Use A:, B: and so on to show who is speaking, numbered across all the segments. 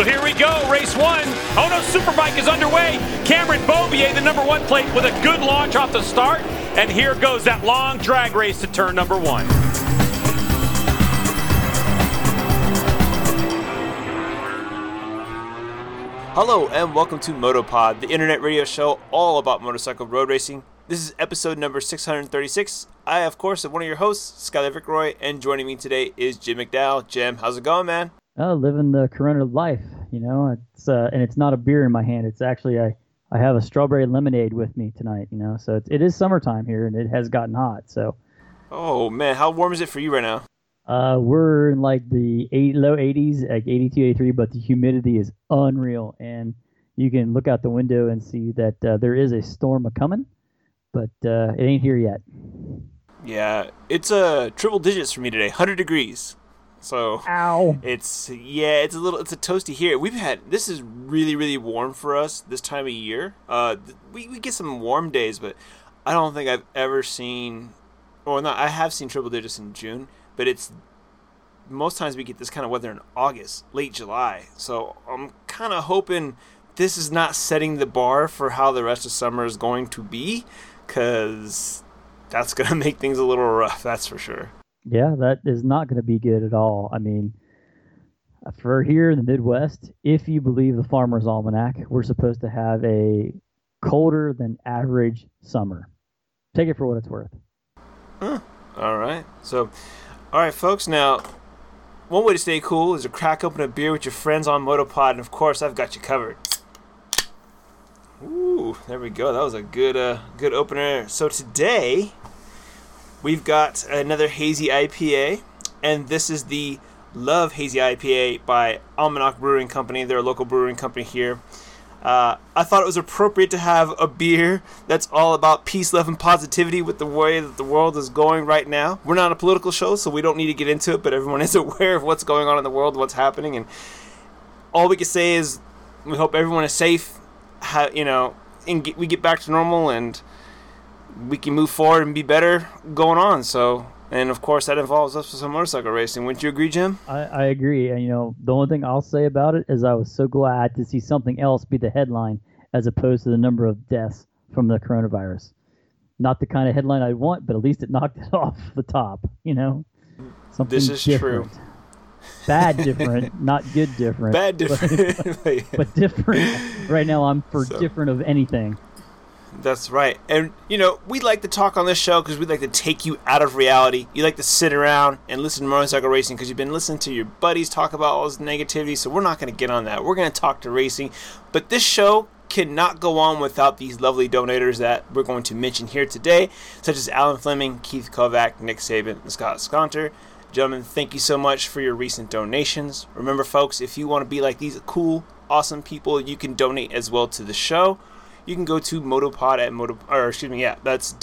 A: So here we go, race one. Oh no, Superbike is underway. Cameron Beaubier, the number one plate, with a good launch off the start. And here goes that long drag race to turn number one.
B: Hello and welcome to MotoPod, the internet radio show all about motorcycle road racing. This is episode number 636. I, of course, am one of your hosts, Skyler Vickroy, and joining me today is Jim McDowell. Jim, how's it going, man?
C: Living the Corona life, you know. It's and it's not a beer in my hand. It's actually I have a strawberry lemonade with me tonight, you know. So it is summertime here, and it has gotten hot. So.
B: Oh man, how warm is it for you right now?
C: We're in like the low 80s, like 82, 83, but the humidity is unreal, and you can look out the window and see that there is a storm a-coming, but it ain't here yet.
B: Yeah, it's triple digits for me today, 100 degrees. So
C: ow.
B: It's a toasty here. This is really, really warm for us this time of year. We get some warm days, but I don't think I've ever seen, I have seen triple digits in June, but it's most times we get this kind of weather in August, late July. So I'm kind of hoping this is not setting the bar for how the rest of summer is going to be, because that's going to make things a little rough, that's for sure.
C: Yeah, that is not going to be good at all. I mean, for here in the Midwest, if you believe the Farmer's Almanac, we're supposed to have a colder than average summer. Take it for what it's worth.
B: Huh. All right. So, all right, folks. Now, one way to stay cool is to crack open a beer with your friends on MotoPod, and of course, I've got you covered. Ooh, there we go. That was a good opener. So today, we've got another Hazy IPA, and this is the Love Hazy IPA by Almanac Brewing Company. They're a local brewing company here. I thought it was appropriate to have a beer that's all about peace, love, and positivity with the way that the world is going right now. We're not a political show, so we don't need to get into it, but everyone is aware of what's going on in the world, what's happening, and all we can say is we hope everyone is safe, and we get back to normal, and we can move forward and be better going on. So, and of course that involves us with some motorcycle racing. Wouldn't you agree, Jim?
C: I agree. And the only thing I'll say about it is I was so glad to see something else be the headline as opposed to the number of deaths from the coronavirus. Not the kind of headline I want, but at least it knocked it off the top, Something
B: this is
C: different.
B: True.
C: Bad different, not good different.
B: Bad different.
C: But different. Right now I'm for different of anything.
B: That's right. And, we like to talk on this show because we like to take you out of reality. You like to sit around and listen to motorcycle racing because you've been listening to your buddies talk about all this negativity, so we're not going to get on that. We're going to talk to racing. But this show cannot go on without these lovely donators that we're going to mention here today, such as Alan Fleming, Keith Kovac, Nick Saban, and Scott Sconter. Gentlemen, thank you so much for your recent donations. Remember, folks, if you want to be like these cool, awesome people, you can donate as well to the show. You can go to MotoPod that's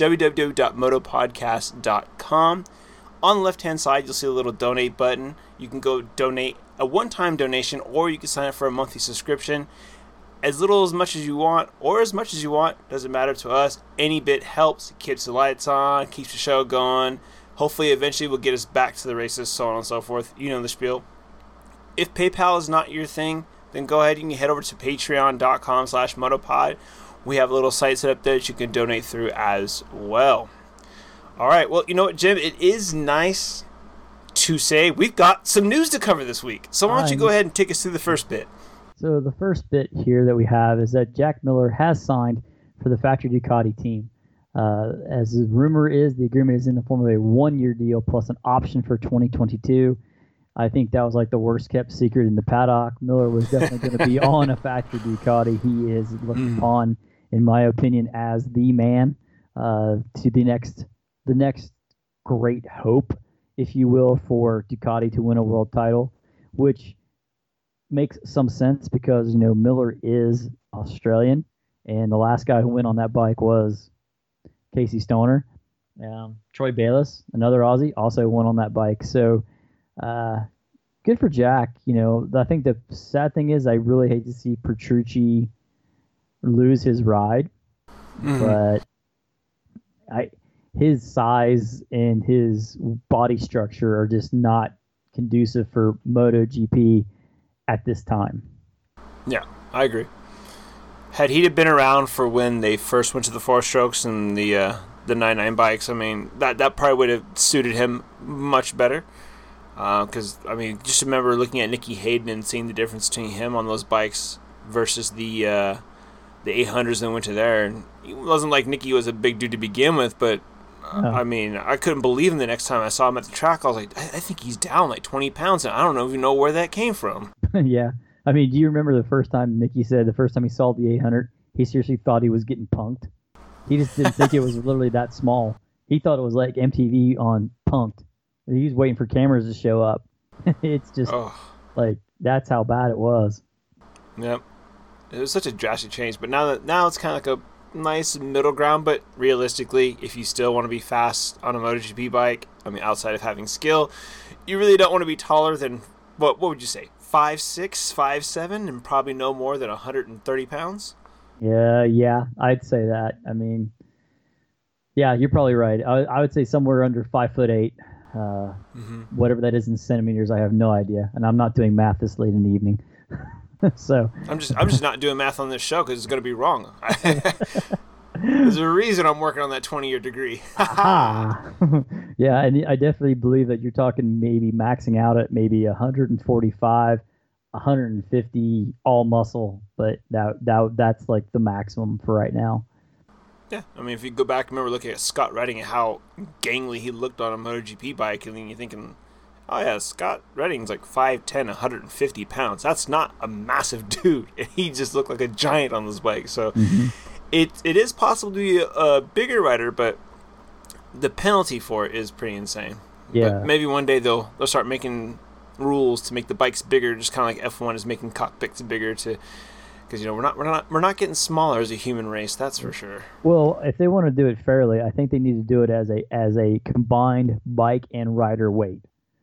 B: www.motopodcast.com. On the left-hand side, you'll see a little donate button. You can go donate a one-time donation, or you can sign up for a monthly subscription. As little as much as you want, or as much as you want, doesn't matter to us. Any bit helps. It keeps the lights on, keeps the show going. Hopefully, eventually, we'll get us back to the races, so on and so forth. You know the spiel. If PayPal is not your thing, then go ahead and you head over to patreon.com/motopod. We have a little site set up there that you can donate through as well. All right. Well, you know what, Jim? It is nice to say we've got some news to cover this week. So why don't you go ahead and take us through the first bit?
C: So the first bit here that we have is that Jack Miller has signed for the factory Ducati team. As the rumor is, the agreement is in the form of a one-year deal plus an option for 2022. I think that was like the worst kept secret in the paddock. Miller was definitely going to be on a factory Ducati. He is looked upon, in my opinion, as the man to the next great hope, if you will, for Ducati to win a world title, which makes some sense because, Miller is Australian, and the last guy who went on that bike was Casey Stoner. Troy Bayliss, another Aussie, also went on that bike. So good for Jack. I think the sad thing is I really hate to see Petrucci lose his ride, but his size and his body structure are just not conducive for MotoGP at this time.
B: Yeah, I agree. Had he been around for when they first went to the 4-strokes and the 99 bikes, I mean, that probably would have suited him much better. Because, I mean, just remember looking at Nicky Hayden and seeing the difference between him on those bikes versus the 800s that went to there. And it wasn't like Nicky was a big dude to begin with, but, I mean, I couldn't believe him the next time I saw him at the track. I was like, I think he's down like 20 pounds, and I don't even know where that came from.
C: Yeah. I mean, do you remember the first time Nicky said the first time he saw the 800, he seriously thought he was getting punked? He just didn't think it was literally that small. He thought it was like MTV on Punked. He was waiting for cameras to show up. It's just like, that's how bad it was.
B: Yep. It was such a drastic change, but now it's kind of like a nice middle ground, but realistically, if you still want to be fast on a MotoGP bike, I mean, outside of having skill, you really don't want to be taller than, what would you say, 5'6", 5'7", and probably no more than 130 pounds?
C: Yeah, I'd say that. I mean, yeah, you're probably right. I would say somewhere under 5'8". Whatever that is in centimeters, I have no idea, and I'm not doing math this late in the evening. So
B: I'm just not doing math on this show because it's going to be wrong. There's a reason I'm working on that 20-year degree.
C: Yeah, and I definitely believe that you're talking maybe maxing out at maybe 145, 150 all muscle, but that's like the maximum for right now.
B: Yeah, I mean, if you go back, remember looking at Scott Redding and how gangly he looked on a MotoGP bike, and then you're thinking, oh yeah, Scott Redding's like 5'10", 150 pounds. That's not a massive dude, and he just looked like a giant on this bike. So it is possible to be a bigger rider, but the penalty for it is pretty insane.
C: Yeah.
B: But maybe one day they'll start making rules to make the bikes bigger, just kind of like F1 is making cockpits bigger to. Because we're not getting smaller as a human race, that's for sure. Well,
C: if they want to do it fairly, I think they need to do it as a combined bike and rider weight.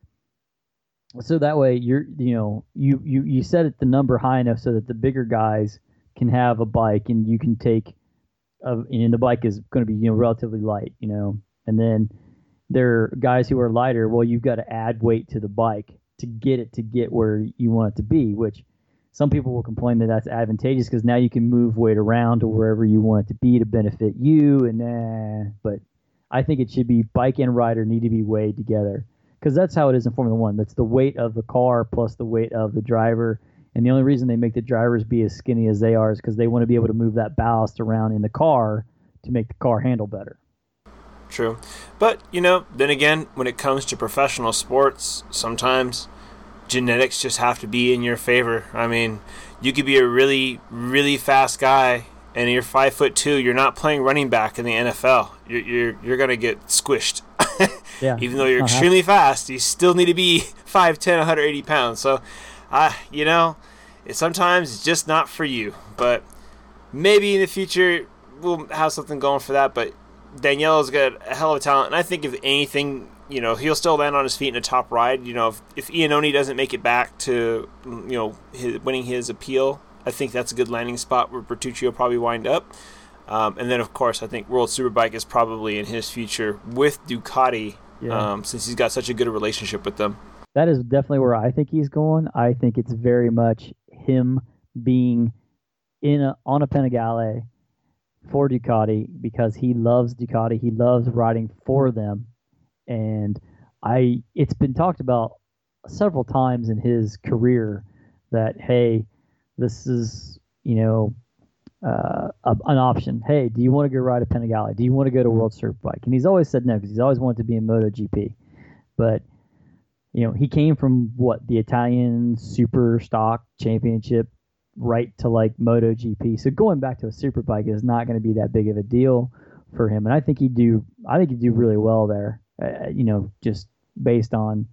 C: So that way you set it the number high enough so that the bigger guys can have a bike and you can take, and the bike is going to be relatively light, and then there are guys who are lighter. Well, you've got to add weight to the bike to get where you want it to be, which. Some people will complain that that's advantageous because now you can move weight around to wherever you want it to be to benefit you. But I think it should be bike and rider need to be weighed together because that's how it is in Formula One. That's the weight of the car plus the weight of the driver. And the only reason they make the drivers be as skinny as they are is because they want to be able to move that ballast around in the car to make the car handle better.
B: True. But, then again, when it comes to professional sports, sometimes genetics just have to be in your favor. I mean, you could be a really, really fast guy, and you're 5'2". You're not playing running back in the NFL. You're gonna get squished.
C: Yeah.
B: Even though you're extremely fast, you still need to be 5'10", 180 pounds. So, sometimes it's just not for you. But maybe in the future we'll have something going for that. But Daniello's got a hell of a talent, and I think if anything. He'll still land on his feet in a top ride. If Iannone doesn't make it back to, winning his appeal, I think that's a good landing spot where Bertucci will probably wind up. And then, of course, I think World Superbike is probably in his future with Ducati, since he's got such a good relationship with them.
C: That is definitely where I think he's going. I think it's very much him being on a Panigale for Ducati because he loves Ducati. He loves riding for them. And it's been talked about several times in his career that, hey, this is, an option. Hey, do you want to go ride a Panigale? Do you want to go to World Superbike? And he's always said no because he's always wanted to be in MotoGP. But, he came from the Italian Super Stock Championship right to like MotoGP. So going back to a Superbike is not going to be that big of a deal for him. And I think he'd do really well there. Just based on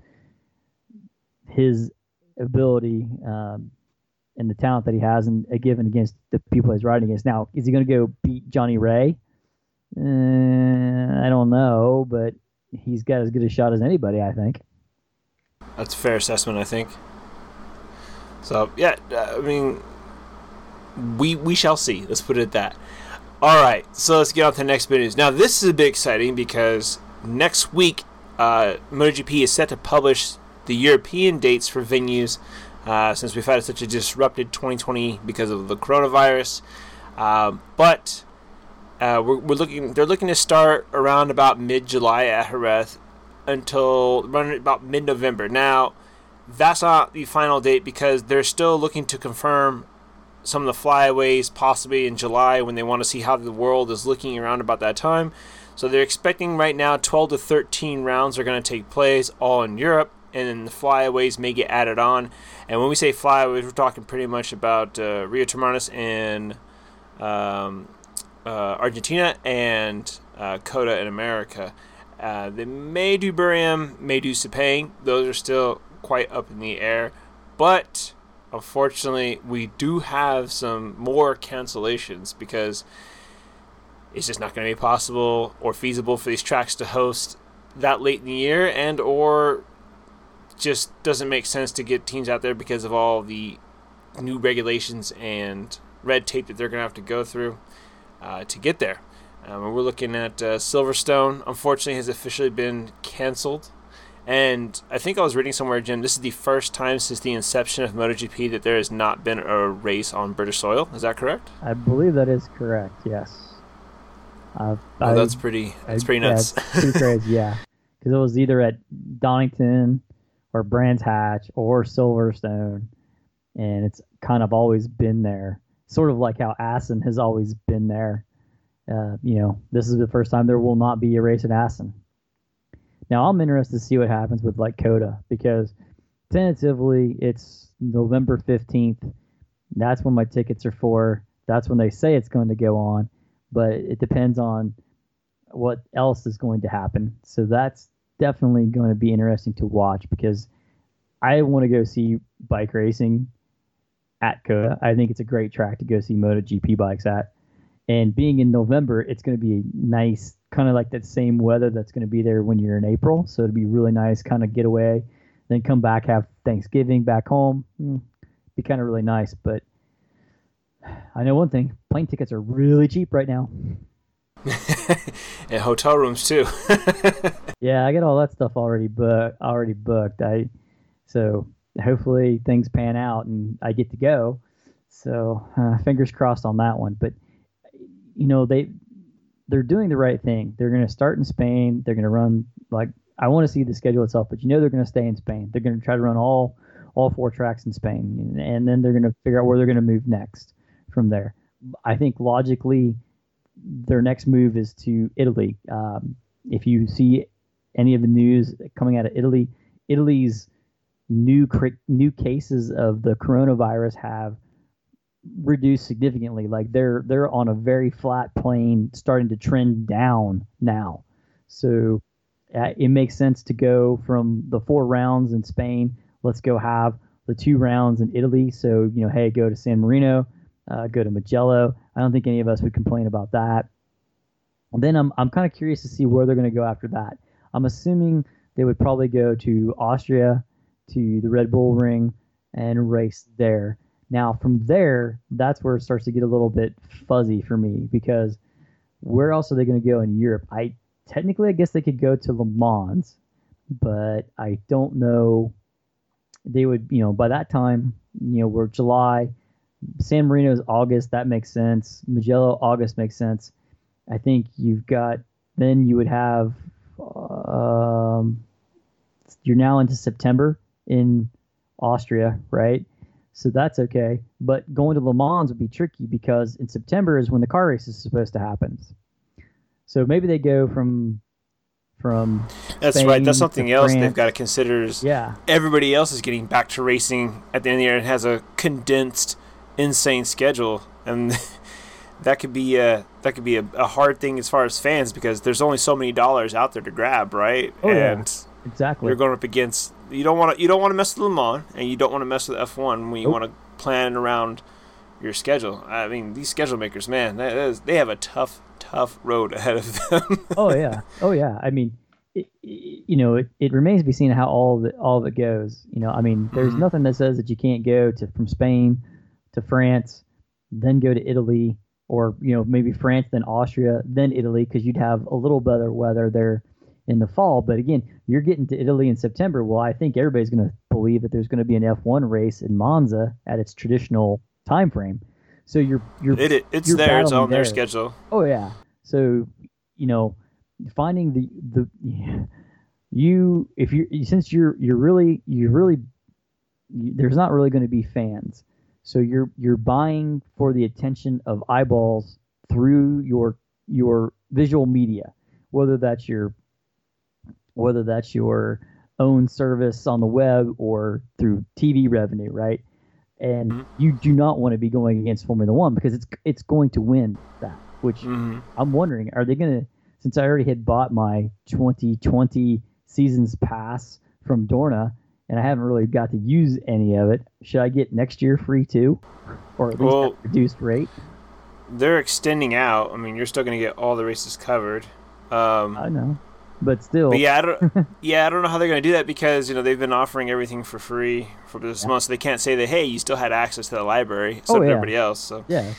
C: his ability and the talent that he has and given against the people he's riding against. Now, is he going to go beat Johnny Ray? I don't know, but he's got as good a shot as anybody, I think.
B: That's a fair assessment, I think. So, yeah, I mean, we shall see. Let's put it at that. All right, so let's get on to the next bit of news. Now, this is a bit exciting because next week, MotoGP is set to publish the European dates for venues since we've had such a disrupted 2020 because of the coronavirus. But they're looking to start around about mid-July at Jerez until running about mid-November. Now, that's not the final date because they're still looking to confirm some of the flyaways possibly in July when they want to see how the world is looking around about that time. So they're expecting right now 12 to 13 rounds are going to take place all in Europe, and then the flyaways may get added on. And when we say flyaways, we're talking pretty much about Rio Termanes in Argentina and Coda in America. They may do Buriram, may do Sepang. Those are still quite up in the air. But unfortunately, we do have some more cancellations because it's just not going to be possible or feasible for these tracks to host that late in the year, and or just doesn't make sense to get teams out there because of all the new regulations and red tape that they're going to have to go through to get there. We're looking at Silverstone, unfortunately, has officially been canceled. And I think I was reading somewhere, Jim, this is the first time since the inception of MotoGP that there has not been a race on British soil. Is that correct?
C: I believe that is correct, yes.
B: That's pretty nuts.
C: Yeah, it's pretty crazy, yeah. Because it was either at Donington or Brands Hatch or Silverstone, and it's kind of always been there. Sort of like how Assen has always been there. This is the first time there will not be a race at Assen. Now, I'm interested to see what happens with like Coda, because tentatively it's November 15th. That's when my tickets are for. That's when they say it's going to go on, but it depends on what else is going to happen. So that's definitely going to be interesting to watch, because I want to go see bike racing at Coda. I think it's a great track to go see MotoGP bikes at. And being in November, it's going to be nice, kind of like that same weather that's going to be there when you're in April. So it'd be really nice, kind of get away, then come back, have Thanksgiving back home. Be kind of really nice. But I know one thing, plane tickets are really cheap right now.
B: And hotel rooms too.
C: Yeah, I got all that stuff already booked. So hopefully things pan out and I get to go. So fingers crossed on that one. But they're doing the right thing. They're going to start in Spain. They're going to run, like, I want to see the schedule itself, but they're going to stay in Spain. They're going to try to run all 4 tracks in Spain, and then they're going to figure out where they're going to move next from there. I think logically their next move is to Italy. If you see any of the news coming out of Italy, Italy's new cases of the coronavirus have reduced significantly. Like they're on a very flat plane, starting to trend down now. So it makes sense to go from the 4 rounds in Spain. Let's go have the 2 rounds in Italy. So hey, go to San Marino, go to Mugello. I don't think any of us would complain about that. And then I'm kind of curious to see where they're going to go after that. I'm assuming they would probably go to Austria, to the Red Bull Ring, and race there. Now, from there, that's where it starts to get a little bit fuzzy for me, because where else are they going to go in Europe? I guess they could go to Le Mans, but I don't know. They would, by that time, we're July. San Marino is August. That makes sense. Mugello, August makes sense. I think you would have, you're now into September in Austria, right? So that's okay. But going to Le Mans would be tricky, because in September is when the car race is supposed to happen. So maybe they go from
B: That's
C: Spain
B: right. That's something else
C: France.
B: they've got to consider. Everybody else is getting back to racing at the end of the year and has a condensed, insane schedule, and that could be a hard thing as far as fans, because there's only so many dollars out there to grab, right?
C: Oh, and exactly.
B: You're going up against. You don't want to mess with Le Mans, and you don't want to mess with F1 when you want to plan around your schedule. I mean, these schedule makers, man, they have a tough road ahead of them.
C: Oh yeah. I mean, it remains to be seen how all of it goes. I mean, there's nothing that says that you can't go from Spain to France, then go to Italy, or maybe France, then Austria, then Italy, because you'd have a little better weather there in the fall. But again, you're getting to Italy in September. Well, I think everybody's going to believe that there's going to be an F1 race in Monza at its traditional time frame. So you're
B: it's
C: you're
B: there. It's
C: battling
B: on their
C: there.
B: schedule.
C: Oh yeah. So finding the you if you since you're really there's not really going to be fans. So you're buying for the attention of eyeballs through your visual media, whether that's your own service on the web or through TV revenue, right? And you do not want to be going against Formula One because it's going to win that. Which I'm wondering, are they going to? Since I already had bought my 2020 seasons pass from Dorna, and I haven't really got to use any of it, should I get next year free too, or at least at reduced rate?
B: They're extending out. I mean, you're still going to get all the races covered.
C: I know, but still.
B: But yeah, I don't know how they're going to do that because they've been offering everything for free for this month, so they can't say that hey, you still had access to the library, except everybody else. So
C: yeah,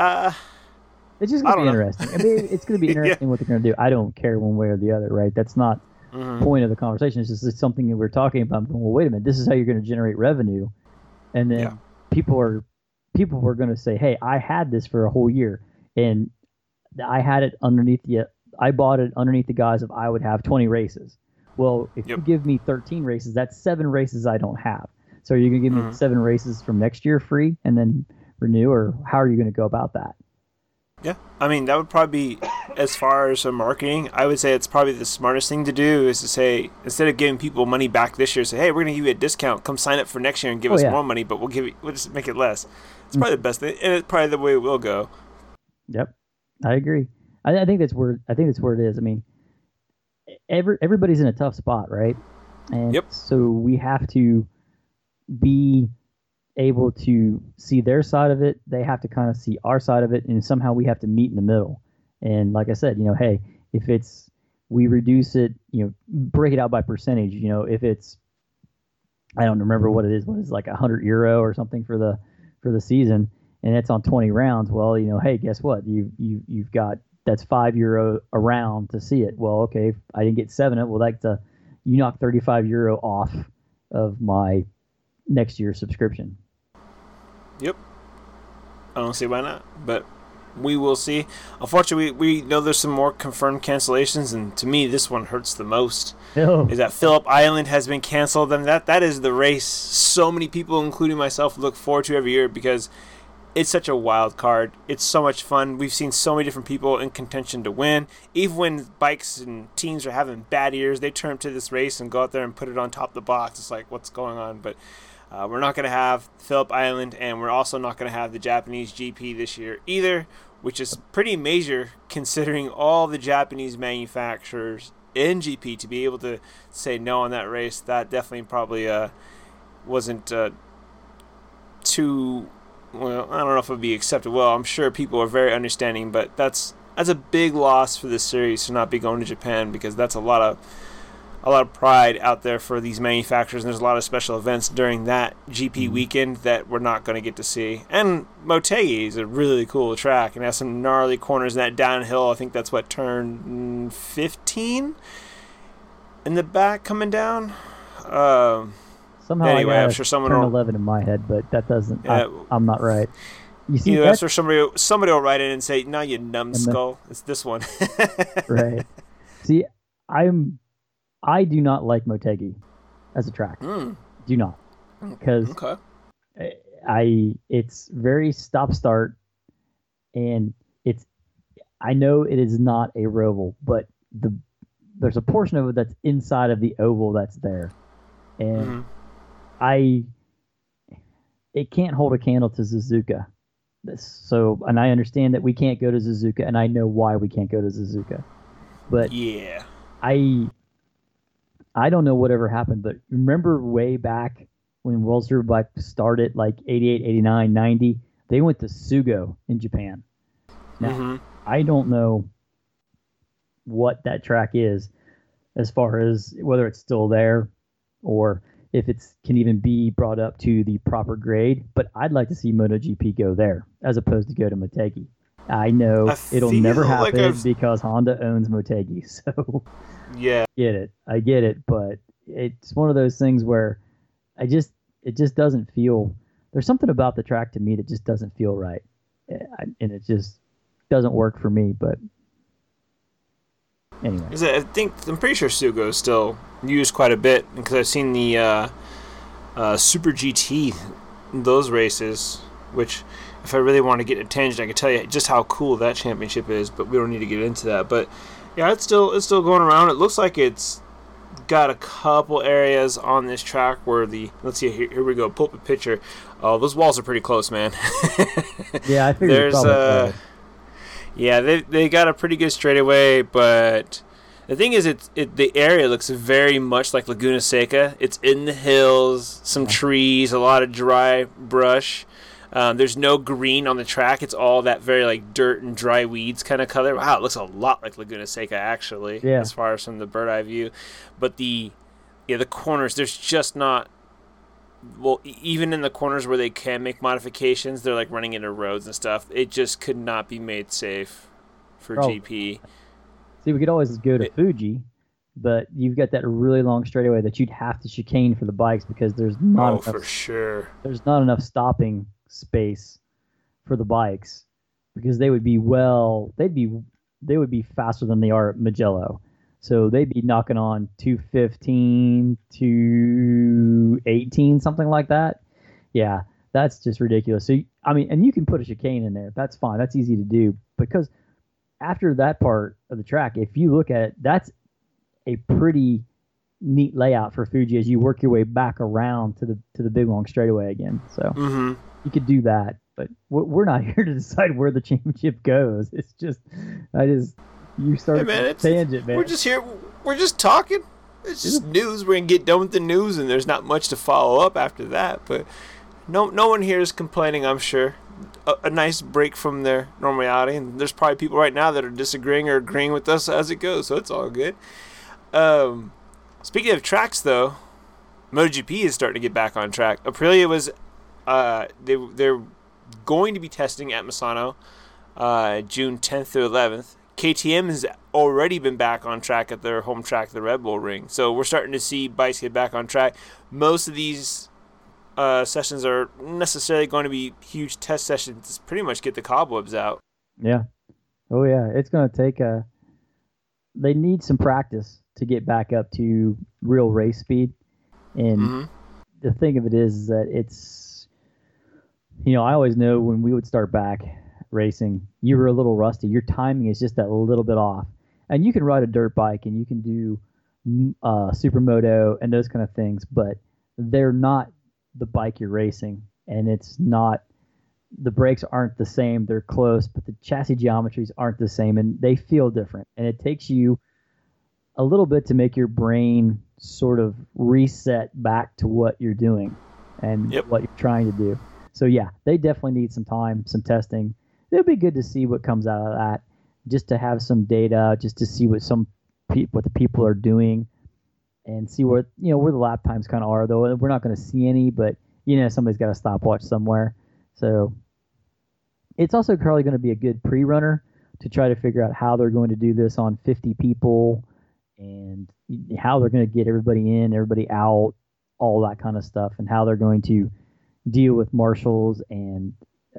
C: it's just going to be interesting. I mean, it's going to be interesting what they're going to do. I don't care one way or the other, right? That's not the point of the conversation. It's just it's something that we're talking about. Well, wait a minute, this is how you're going to generate revenue, and then people are going to say, hey, I had this for a whole year, and I had it underneath I bought it underneath the guise of I would have 20 races. Well, if you give me 13 races, that's 7 races I don't have. So are you going to give me 7 races from next year free and then renew, or how are you going to go about that?
B: Yeah, I mean, that would probably be, as far as marketing, I would say it's probably the smartest thing to do is to say, instead of giving people money back this year, say, hey, we're going to give you a discount. Come sign up for next year and give us more money, but we'll just make it less. It's probably the best thing, and it's probably the way it will go.
C: Yep, I agree. I think that's where it is. I mean, everybody's in a tough spot, right? And so we have to be able to see their side of it. They have to kind of see our side of it, and somehow we have to meet in the middle. And like I said, hey, if we reduce it, break it out by percentage. If it's, I don't remember what it is. What is like €100 or something for the season, and it's on 20 rounds. Well, hey, guess what? You've got that's €5 a round to see it. Well, okay, if I didn't get 7 of it. Well, you knock €35 off of my next year's subscription.
B: Yep. I don't see why not, but we will see. Unfortunately, we know there's some more confirmed cancellations, and to me, this one hurts the most. Is that Phillip Island has been canceled, and that is the race so many people, including myself, look forward to every year because it's such a wild card. It's so much fun. We've seen so many different people in contention to win. Even when bikes and teams are having bad years, they turn to this race and go out there and put it on top of the box. It's like, what's going on? But we're not going to have Phillip Island, and we're also not going to have the Japanese GP this year either, which is pretty major considering all the Japanese manufacturers in GP to be able to say no on that race. That definitely probably wasn't too... Well, I don't know if it would be accepted. Well, I'm sure people are very understanding, but that's a big loss for this series to not be going to Japan because that's a lot of pride out there for these manufacturers, and there's a lot of special events during that GP weekend that we're not going to get to see. And Motegi is a really cool track and has some gnarly corners in that downhill. I think that's turn 15 in the back coming down.
C: Somehow
B: anyway,
C: I
B: I'm sure someone
C: turn
B: will
C: 11 in my head, but that doesn't. I'm not right. You see,
B: that's where somebody will write in and say, "No, you numbskull, it's this one."
C: Right. See, I do not like Motegi as a track. Do not, because it's very stop-start, and I know it is not a roval, but there's a portion of it that's inside of the oval that's there, and it can't hold a candle to Suzuka. And I understand that we can't go to Suzuka, and I know why we can't go to Suzuka, but I don't know whatever happened, but remember way back when World Superbike started, like 88, 89, 90, they went to Sugo in Japan. Now, I don't know what that track is as far as whether it's still there or if it can even be brought up to the proper grade, but I'd like to see MotoGP go there as opposed to go to Motegi. I know it'll never happen because Honda owns Motegi, so... Yeah, I get it, but it's one of those things where it just doesn't feel. There's something about the track to me that just doesn't feel right, and it just doesn't work for me. But anyway,
B: I'm pretty sure Sugo is still used quite a bit because I've seen the Super GT, those races, which if I really want to get a tangent, I can tell you just how cool that championship is, but we don't need to get into that. But yeah, it's still going around. It looks like it's got a couple areas on this track where let's see, here we go, pull up a picture. Oh, those walls are pretty close, man.
C: Yeah, I figured
B: yeah, they got a pretty good straightaway, but the thing is, the area looks very much like Laguna Seca. It's in the hills, some trees, a lot of dry brush. There's no green on the track. It's all that very like dirt and dry weeds kind of color. Wow, it looks a lot like Laguna Seca actually, as far as from the bird eye view. But the corners, there's just not. Well, even in the corners where they can make modifications, they're like running into roads and stuff. It just could not be made safe for GP.
C: See, we could always go to Fuji, but you've got that really long straightaway that you'd have to chicane for the bikes because there's not enough,
B: for sure.
C: There's not enough stopping space for the bikes because they would be faster than they are at Mugello. So they'd be knocking on 215, 218, something like that. Yeah, that's just ridiculous. So, I mean, and you can put a chicane in there. That's fine. That's easy to do because after that part of the track, if you look at it, that's a pretty neat layout for Fuji as you work your way back around to the big long straightaway again. So you could do that, but we're not here to decide where the championship goes. It's just, you start a tangent, man.
B: We're just here. We're just talking. It's just news. We're gonna get done with the news, and there's not much to follow up after that. But no one here is complaining. I'm sure. A nice break from their normality, and there's probably people right now that are disagreeing or agreeing with us as it goes. So it's all good. Speaking of tracks, though, MotoGP is starting to get back on track. Aprilia was, they're going to be testing at Misano, June 10th through 11th. KTM has already been back on track at their home track, the Red Bull Ring. So we're starting to see bikes get back on track. Most of these sessions are necessarily going to be huge test sessions to pretty much get the cobwebs out.
C: Yeah. Oh, yeah. It's going to take they need some practice to get back up to real race speed. And the thing of it is that it's, I always know when we would start back racing, you were a little rusty. Your timing is just a little bit off. And you can ride a dirt bike and you can do supermoto and those kind of things, but they're not the bike you're racing. And it's not, the brakes aren't the same. They're close, but the chassis geometries aren't the same and they feel different. And it takes you a little bit to make your brain sort of reset back to what you're doing and what you're trying to do. So yeah, they definitely need some time, some testing. It'll be good to see what comes out of that, just to have some data, just to see what what the people are doing, and see where the lap times kind of are. Though we're not going to see any, but somebody's got a stopwatch somewhere. So it's also probably going to be a good pre-runner to try to figure out how they're going to do this on 50 people, and how they're going to get everybody in, everybody out, all that kind of stuff, and how they're going to deal with marshals and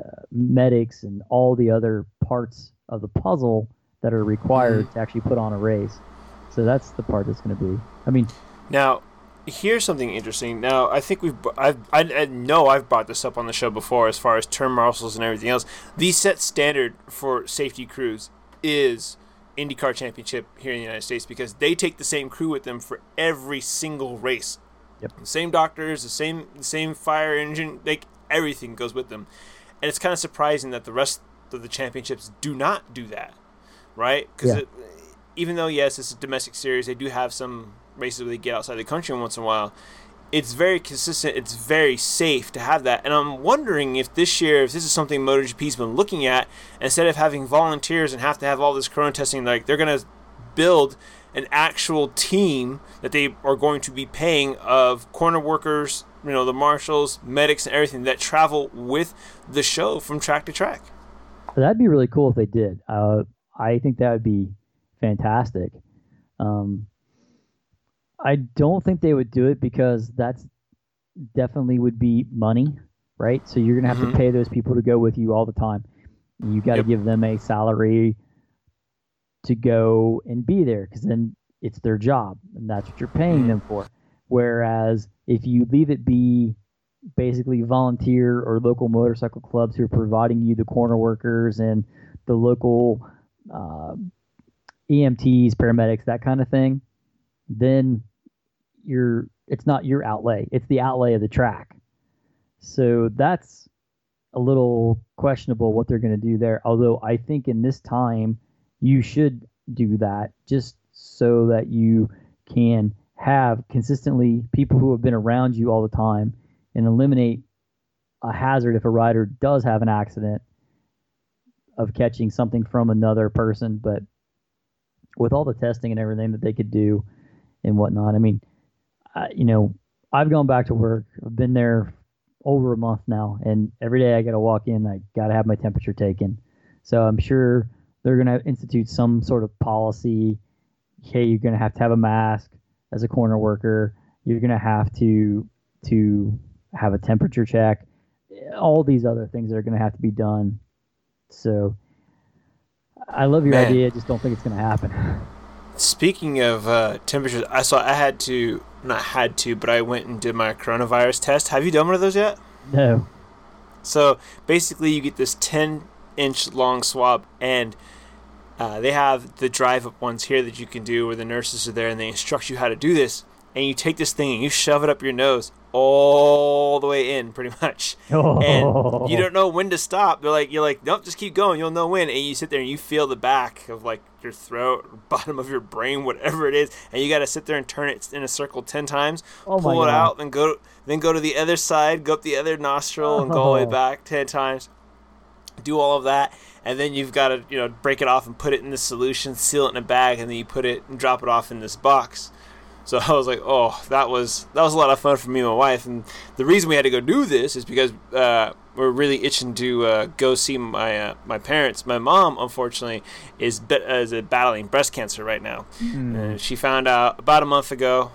C: medics and all the other parts of the puzzle that are required to actually put on a race. So that's the part that's going to be. I mean,
B: now here's something interesting. Now I think I know I've brought this up on the show before as far as turn marshals and everything else. The set standard for safety crews is IndyCar Championship here in the United States because they take the same crew with them for every single race.
C: Yep.
B: The same doctors, the same fire engine, everything goes with them. And it's kind of surprising that the rest of the championships do not do that, right? Because even though, yes, it's a domestic series, they do have some races where they get outside the country once in a while. It's very consistent. It's very safe to have that. And I'm wondering if this year, if this is something MotoGP's been looking at, instead of having volunteers and have to have all this corona testing, like they're going to build an actual team that they are going to be paying of corner workers, the marshals, medics, and everything that travel with the show from track to track.
C: That'd be really cool if they did. I think that would be fantastic. I don't think they would do it because definitely would be money, right? So you're going to have to pay those people to go with you all the time. You got to give them a salary to go and be there, because then it's their job and that's what you're paying them for. Whereas if you leave it be basically volunteer or local motorcycle clubs who are providing you the corner workers and the local EMTs, paramedics, that kind of thing, then it's not your outlay, it's the outlay of the track. So that's a little questionable what they're going to do there. Although I think in this time you should do that, just so that you can have consistently people who have been around you all the time and eliminate a hazard if a rider does have an accident of catching something from another person. But with all the testing and everything that they could do and whatnot, I mean, I've gone back to work. I've been there over a month now, and every day I got to walk in, I got to have my temperature taken. So I'm sure they're going to institute some sort of policy. Hey, you're going to have a mask as a corner worker. You're going to have to have a temperature check. All these other things that are going to have to be done. So I love your idea. I just don't think it's going to happen.
B: Speaking of temperatures, but I went and did my coronavirus test. Have you done one of those yet?
C: No.
B: So basically you get this 10-inch long swab, and they have the drive-up ones here that you can do where the nurses are there and they instruct you how to do this. And you take this thing and you shove it up your nose all the way in, pretty much. And you don't know when to stop. You're like, nope, just keep going. You'll know when. And you sit there and you feel the back of like your throat, or bottom of your brain, whatever it is. And you got to sit there and turn it in a circle 10 times, pull it out, then go to the other side, go up the other nostril, and go all the way back 10 times. Do all of that, and then you've got to break it off and put it in the solution, seal it in a bag, and then you put it and drop it off in this box. So I was like, oh, that was a lot of fun for me and my wife. And the reason we had to go do this is because we're really itching to go see my parents. My mom, unfortunately, is battling breast cancer right now. She found out about a month ago.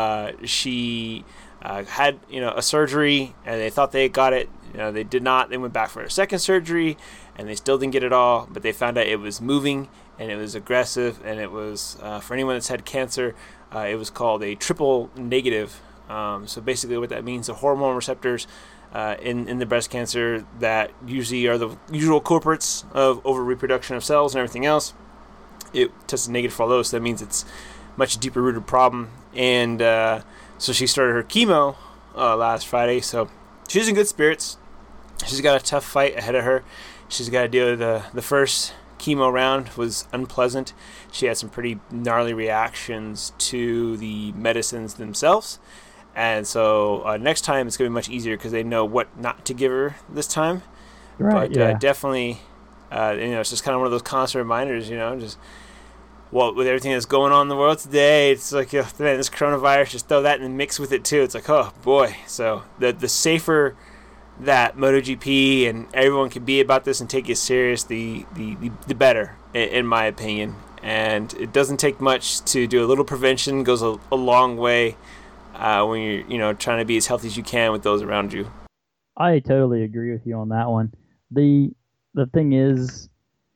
B: She had a surgery, and they thought they had got it. They did not. They went back for a second surgery, and they still didn't get it all. But they found out it was moving, and it was aggressive, and it was for anyone that's had cancer. It was called a triple negative. So basically what that means, the hormone receptors in the breast cancer that usually are the usual culprits of over-reproduction of cells and everything else, it tested negative for all those. So that means it's much deeper rooted problem. And so she started her chemo last Friday. So she's in good spirits. She's got a tough fight ahead of her. She's got to deal with the first chemo round was unpleasant. She had some pretty gnarly reactions to the medicines themselves, and so next time it's going to be much easier because they know what not to give her this time.
C: Right.
B: But definitely, it's just kind of one of those constant reminders. Just with everything that's going on in the world today, it's like, man, this coronavirus, just throw that in the mix with it too. It's like, oh boy. So the safer that MotoGP and everyone can be about this and take it serious, the better, in my opinion. And it doesn't take much to do a little prevention. Goes a long way when you're trying to be as healthy as you can with those around you.
C: I totally agree with you on that one. The thing is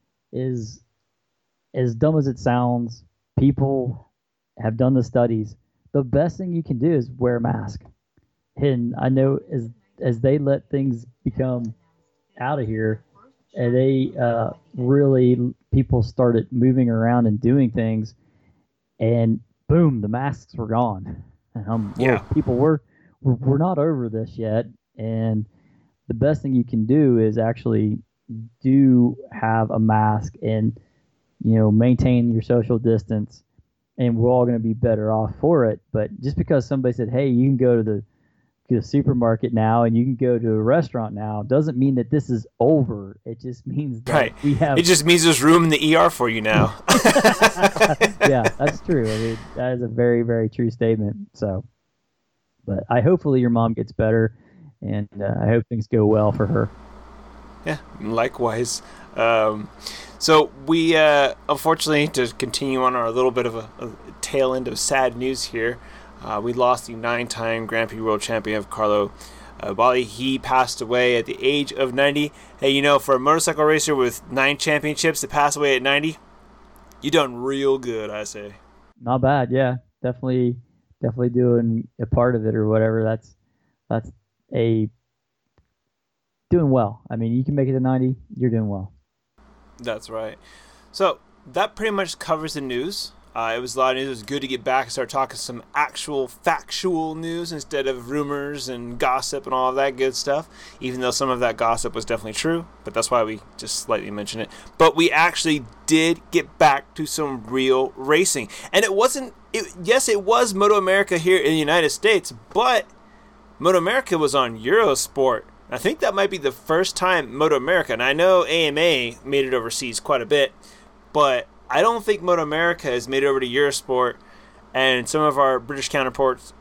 C: as dumb as it sounds, people have done the studies. The best thing you can do is wear a mask. And I know as they let things become out of here, and they people started moving around and doing things, and boom, the masks were gone. And people, we're not over this yet, and the best thing you can do is actually do have a mask and maintain your social distance, and we're all going to be better off for it. But just because somebody said, hey, you can go to the supermarket now and you can go to a restaurant now, doesn't mean that this is over. It just means that
B: it just means there's room in the ER for you now.
C: Yeah, that's true. I mean, that is a very, very true statement. So, but hopefully your mom gets better, and I hope things go well for her.
B: Yeah, likewise. So we, unfortunately, to continue on our little bit of a tail end of sad news here, We lost the 9-time Grand Prix World Champion of Carlo Bali. He passed away at the age of 90. Hey, for a motorcycle racer with 9 championships to pass away at 90, you done real good, I say.
C: Not bad, yeah. Definitely doing a part of it or whatever. That's doing well. I mean, you can make it to 90, you're doing well.
B: That's right. So that pretty much covers the news. It was a lot of news. It was good to get back and start talking some actual factual news instead of rumors and gossip and all of that good stuff, even though some of that gossip was definitely true, but that's why we just slightly mentioned it. But we actually did get back to some real racing. And it was Moto America here in the United States, but Moto America was on Eurosport. I think that might be the first time Moto America, and I know AMA made it overseas quite a bit, but I don't think Moto America has made it over to Eurosport, and some of our British counterparts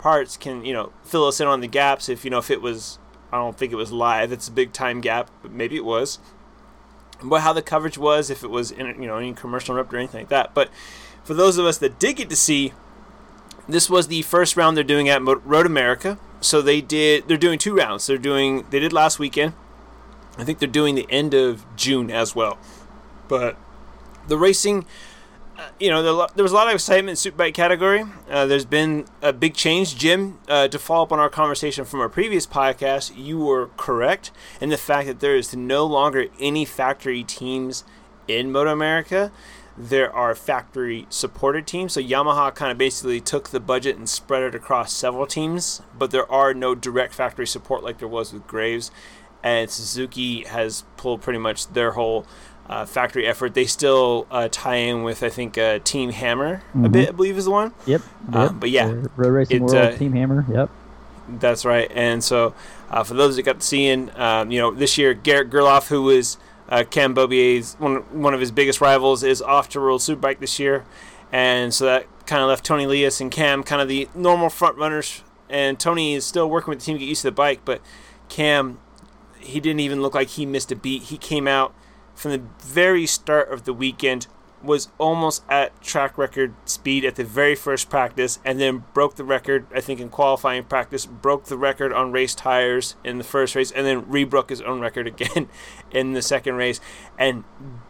B: can, fill us in on the gaps if it was, I don't think it was live. It's a big time gap, but maybe it was. But how the coverage was, if it was in, any commercial interrupt or anything like that. But for those of us that did get to see, this was the first round they're doing at Road America. So they're doing 2 rounds. They did last weekend. I think they're doing the end of June as well. But the racing, there was a lot of excitement in Superbike category. There's been a big change. Jim, to follow up on our conversation from our previous podcast, you were correct in the fact that there is no longer any factory teams in Moto America. There are factory-supported teams. So Yamaha kind of basically took the budget and spread it across several teams, but there are no direct factory support like there was with Graves. And Suzuki has pulled pretty much their whole factory effort. They still tie in with, I think, Team Hammer a bit, I believe is the one.
C: Yep.
B: But yeah.
C: Road Racing World, Team Hammer, yep.
B: That's right. And so for those that got to see this year, Garrett Gerloff, who was Cam Bobier's one of his biggest rivals, is off to World Superbike this year. And so that kind of left Tony Elias and Cam kind of the normal front runners. And Tony is still working with the team to get used to the bike, but Cam, he didn't even look like he missed a beat. He came out from the very start of the weekend, was almost at track record speed at the very first practice, and then broke the record, I think, in qualifying practice, broke the record on race tires in the first race, and then re-broke his own record again in the second race, and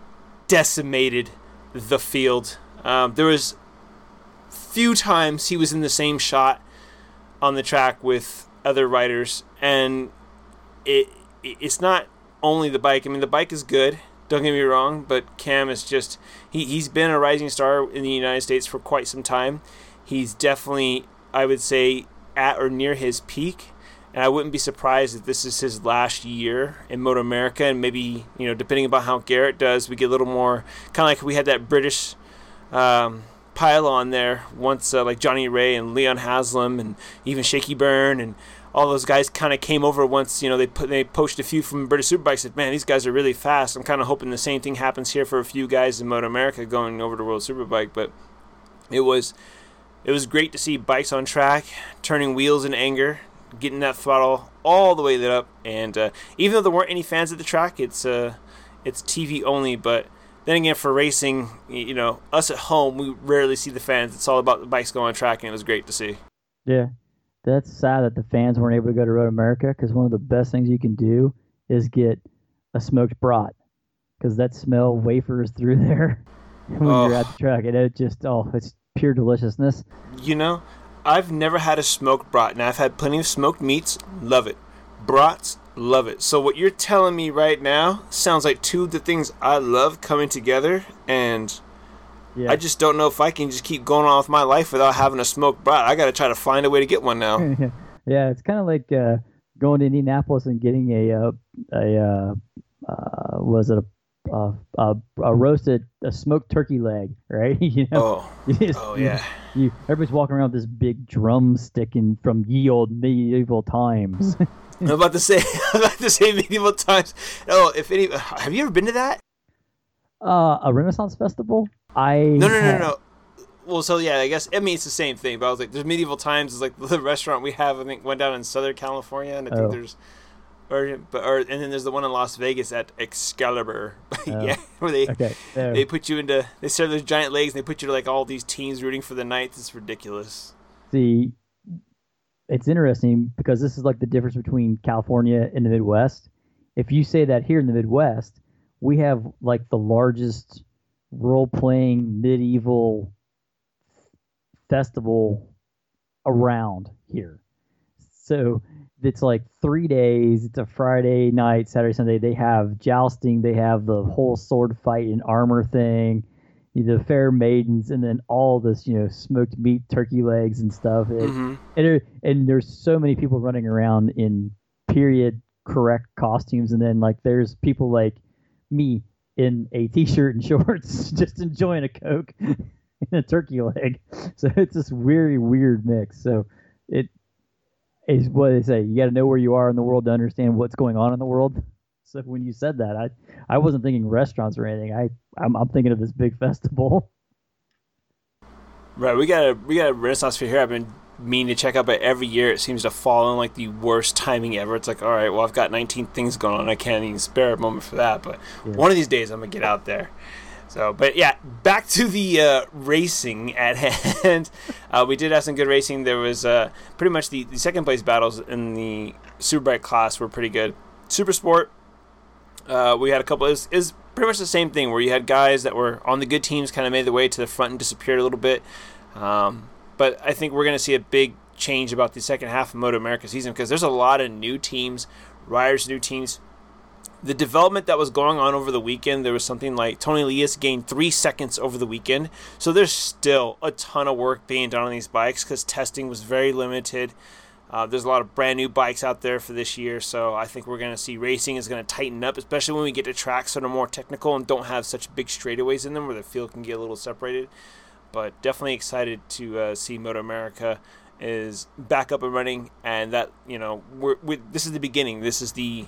B: decimated the field. There was few times he was in the same shot on the track with other riders, and it's not only the bike. I mean, the bike is good, don't get me wrong, but Cam is just, he's been a rising star in the United States for quite some time. He's definitely, I would say, at or near his peak, and I wouldn't be surprised if this is his last year in Moto America, and maybe, depending upon how Garrett does, we get a little more, kind of like we had that British pile-on there once, like Johnny Ray and Leon Haslam and even Shaky Byrne and all those guys kind of came over once, they poached a few from British Superbike, said, man, these guys are really fast. I'm kind of hoping the same thing happens here for a few guys in Moto America going over to World Superbike. But it was great to see bikes on track, turning wheels in anger, getting that throttle all the way up. And even though there weren't any fans at the track, it's TV only. But then again, for racing, us at home, we rarely see the fans. It's all about the bikes going on track, and it was great to see.
C: Yeah. That's sad that the fans weren't able to go to Road America, because one of the best things you can do is get a smoked brat, because that smell wafers through there when you're at the track, and it just, it's pure deliciousness.
B: I've never had a smoked brat. Now, I've had plenty of smoked meats, love it. Brats, love it. So what you're telling me right now sounds like two of the things I love coming together, and yeah. I just don't know if I can just keep going on with my life without having a smoked brat. I got to try to find a way to get one now.
C: Yeah, it's kind of like going to Indianapolis and getting a smoked turkey leg, right?
B: Yeah.
C: Everybody's walking around with this big drumstick from ye old medieval times.
B: I'm about to say medieval times. Oh, have you ever been to that?
C: A Renaissance festival?
B: No. Well, so yeah, I guess, it's the same thing, but I was like, there's Medieval Times is like the restaurant we have, I think, went down in Southern California, and I think there's, and then there's the one in Las Vegas at Excalibur, where they put you they serve those giant legs, and they put you to like all these teams rooting for the Knights. It's ridiculous.
C: See, it's interesting because this is like the difference between California and the Midwest. If you say that here in the Midwest, we have like the largest role-playing medieval festival around here. So it's like 3 days. It's a Friday night, Saturday, Sunday. They have jousting. They have the whole sword fight and armor thing, the fair maidens, and then all this, smoked meat, turkey legs and stuff. And there's so many people running around in period correct costumes. And then like there's people like me in a t-shirt and shorts just enjoying a Coke and a turkey leg. So it's this very weird mix. So it is what they say. You got to know where you are in the world to understand what's going on in the world. So when you said that, I wasn't thinking restaurants or anything. I'm thinking of this big festival.
B: Right, we got a Renaissance Fair here. I've been meaning to check out, but every year it seems to fall in like the worst timing ever. It's like, all right, well, I've got 19 things going on. I can't even spare a moment for that. But one of these days I'm gonna get out there. So, but yeah, back to the racing at hand. We did have some good racing. There was pretty much the second place battles in the Superbike class were pretty good. Super Sport, we had a couple. Is pretty much the same thing where you had guys that were on the good teams kind of made their way to the front and disappeared a little bit. But I think we're going to see a big change about the second half of Moto America season because there's a lot of new teams, riders, new teams. The development that was going on over the weekend, there was something like Tony Elias gained 3 seconds over the weekend. So there's still a ton of work being done on these bikes because testing was very limited. There's a lot of brand new bikes out there for this year. So I think we're going to see racing is going to tighten up, especially when we get to tracks that are more technical and don't have such big straightaways in them where the field can get a little separated. But definitely excited to see Moto America is back up and running, and that this is the beginning. This is the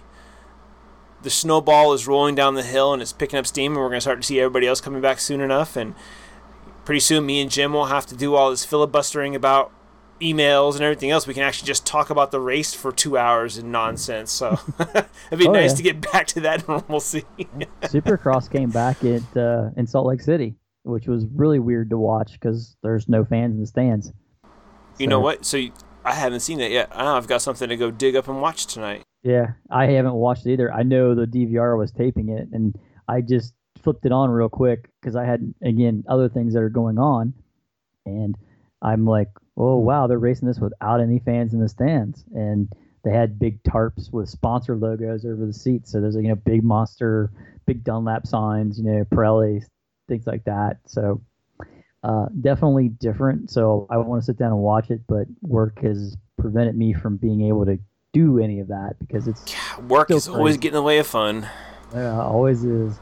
B: snowball is rolling down the hill and it's picking up steam, and we're going to start to see everybody else coming back soon enough. And pretty soon, me and Jim will have to do all this filibustering about emails and everything else. We can actually just talk about the race for 2 hours in nonsense. So it'd be nice to get back to that normalcy.
C: Supercross came back in Salt Lake City, which was really weird to watch because there's no fans in the stands.
B: You know what? So I haven't seen that yet. I've got something to go dig up and watch tonight.
C: Yeah, I haven't watched it either. I know the DVR was taping it, and I just flipped it on real quick because I had, again, other things that are going on. And I'm like, oh, wow, they're racing this without any fans in the stands. And they had big tarps with sponsor logos over the seats. So there's, big Monster, big Dunlap signs, Pirelli, things like that. So definitely different. So I want to sit down and watch it, but work has prevented me from being able to do any of that because it's
B: work is always getting in the way of fun.
C: Yeah, always is.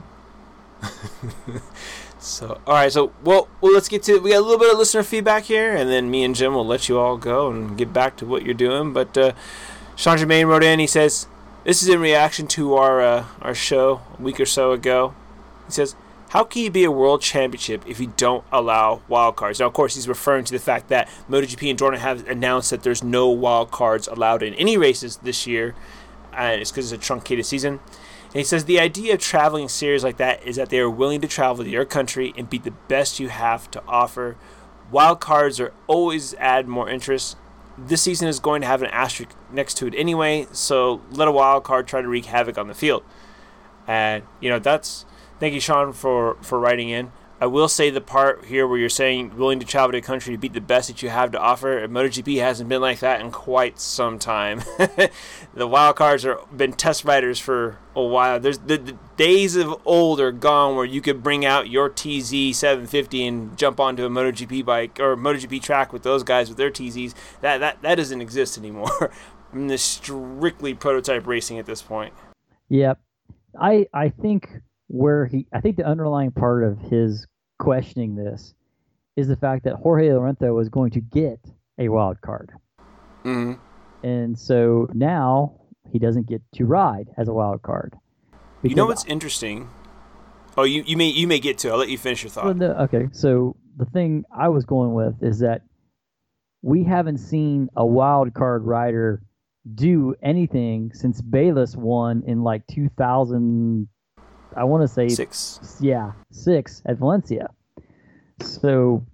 B: So all right, so well let's get to we got a little bit of listener feedback here, and then me and Jim will let you all go and get back to what you're doing. But Sean Germain wrote in. He says this is in reaction to our show a week or so ago. He says, how can you be a world championship if you don't allow wild cards? Now, of course, he's referring to the fact that MotoGP and Dorna have announced that there's no wild cards allowed in any races this year, and it's because it's a truncated season. And he says the idea of traveling series like that is that they are willing to travel to your country and beat the best you have to offer. Wild cards are always add more interest. This season is going to have an asterisk next to it anyway, so let a wild card try to wreak havoc on the field. And, that's... Thank you, Sean, for writing in. I will say the part here where you're saying willing to travel to a country to beat the best that you have to offer. MotoGP hasn't been like that in quite some time. The wild cards have been test riders for a while. There's the days of old are gone where you could bring out your TZ 750 and jump onto a MotoGP bike or MotoGP track with those guys with their TZs. That doesn't exist anymore. This strictly prototype racing at this point.
C: Yep. I think the underlying part of his questioning this is the fact that Jorge Lorenzo was going to get a wild card.
B: Mm-hmm.
C: And so now he doesn't get to ride as a wild card.
B: You know what's interesting? Oh, you may get to. I'll let you finish your thought.
C: Well, no, okay, so the thing I was going with is that we haven't seen a wild card rider do anything since Bayless won in like 2000. I want to say
B: 6.
C: Yeah, 6 at Valencia. So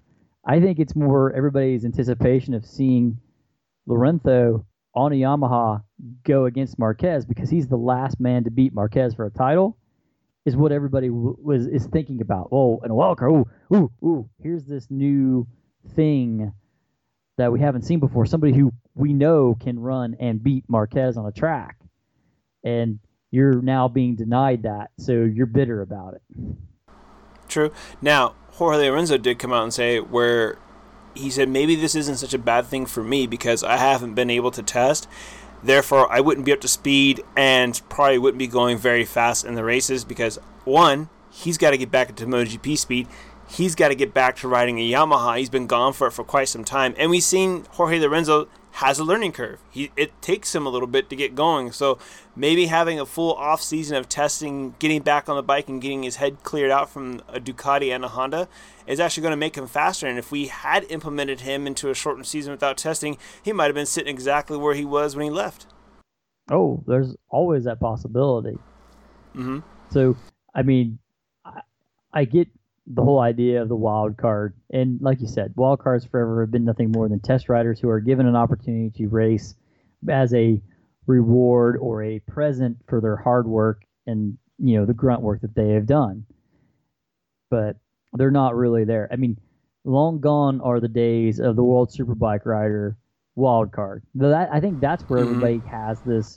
C: I think it's more everybody's anticipation of seeing Lorenzo on a Yamaha go against Marquez because he's the last man to beat Marquez for a title. Is what everybody is thinking about. Oh, and a wild card. Ooh, here's this new thing that we haven't seen before. Somebody who we know can run and beat Marquez on a track. And you're now being denied that, so you're bitter about it.
B: True. Now, Jorge Lorenzo did come out and say where he said maybe this isn't such a bad thing for me because I haven't been able to test. Therefore, I wouldn't be up to speed and probably wouldn't be going very fast in the races because, one, he's got to get back into MotoGP speed. He's got to get back to riding a Yamaha. He's been gone for quite some time. And we've seen Jorge Lorenzo has a learning curve. It takes him a little bit to get going. So maybe having a full off season of testing, getting back on the bike and getting his head cleared out from a Ducati and a Honda is actually going to make him faster. And if we had implemented him into a shortened season without testing, he might have been sitting exactly where he was when he left.
C: Oh, there's always that possibility.
B: Mm-hmm.
C: So, I mean, I get the whole idea of the wild card. And like you said, wild cards forever have been nothing more than test riders who are given an opportunity to race as a reward or a present for their hard work and, the grunt work that they have done. But they're not really there. I mean, long gone are the days of the World Superbike rider wild card. I think that's where everybody has this